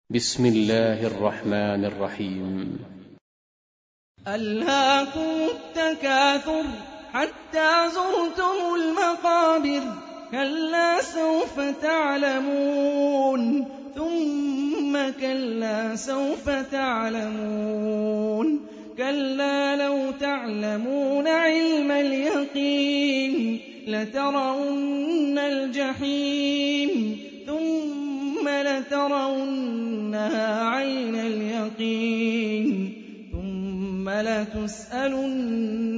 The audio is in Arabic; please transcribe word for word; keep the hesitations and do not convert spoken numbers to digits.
بسم الله الرحمن الرحيم. ألهاكم التكاثر حتى زرتم المقابر كلا سوف تعلمون ثم كلا سوف تعلمون كلا لو تعلمون علم اليقين لترون الجحيم ثم لترونها عين اليقين ثم لتسألن